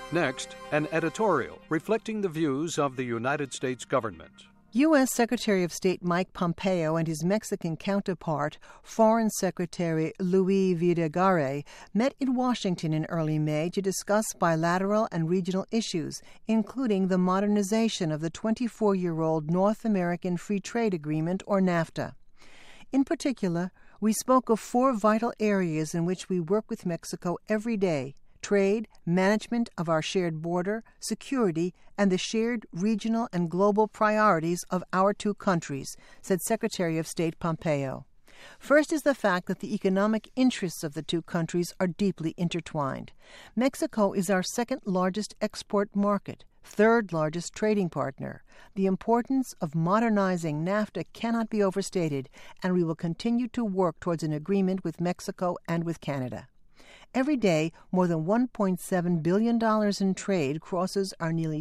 Next, an editorial reflecting the views of the United States government. U.S. Secretary of State Mike Pompeo and his Mexican counterpart, Foreign Secretary Luis Videgaray, met in Washington in early May to discuss bilateral and regional issues, including the modernization of the 24-year-old North American Free Trade Agreement, or NAFTA. In particular, we spoke of 4 vital areas in which we work with Mexico every day: trade, management of our shared border, security, and the shared regional and global priorities of our 2 countries, said Secretary of State Pompeo. First is the fact that the economic interests of the 2 countries are deeply intertwined. Mexico is our second-largest export market, third-largest trading partner. The importance of modernizing NAFTA cannot be overstated, and we will continue to work towards an agreement with Mexico and with Canada. Every day, more than $1.7 billion in trade crosses our nearly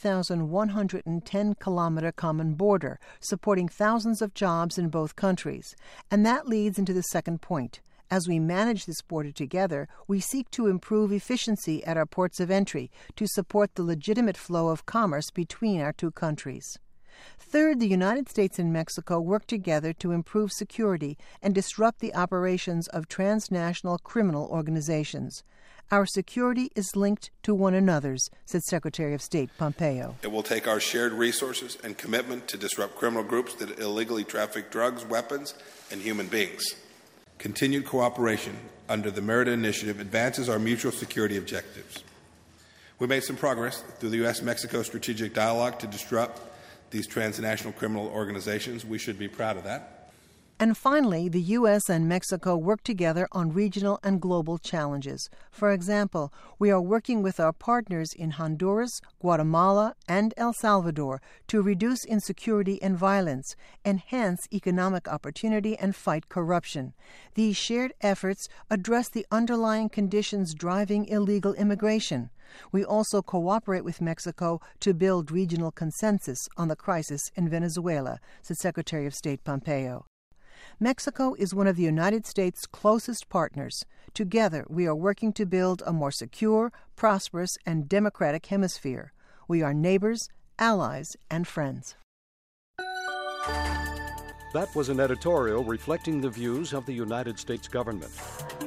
3,110-kilometer common border, supporting thousands of jobs in both countries. And that leads into the second point. As we manage this border together, we seek to improve efficiency at our ports of entry to support the legitimate flow of commerce between our 2 countries. Third, the United States and Mexico work together to improve security and disrupt the operations of transnational criminal organizations. Our security is linked to one another's, said Secretary of State Pompeo. It will take our shared resources and commitment to disrupt criminal groups that illegally traffic drugs, weapons, and human beings. Continued cooperation under the Merida Initiative advances our mutual security objectives. We made some progress through the U.S.-Mexico strategic dialogue to disrupt these transnational criminal organizations. We should be proud of that. And finally, the U.S. and Mexico work together on regional and global challenges. For example, we are working with our partners in Honduras, Guatemala, and El Salvador to reduce insecurity and violence, enhance economic opportunity, and fight corruption. These shared efforts address the underlying conditions driving illegal immigration. We also cooperate with Mexico to build regional consensus on the crisis in Venezuela, said Secretary of State Pompeo. Mexico is one of the United States' closest partners. Together, we are working to build a more secure, prosperous, and democratic hemisphere. We are neighbors, allies, and friends. That was an editorial reflecting the views of the United States government.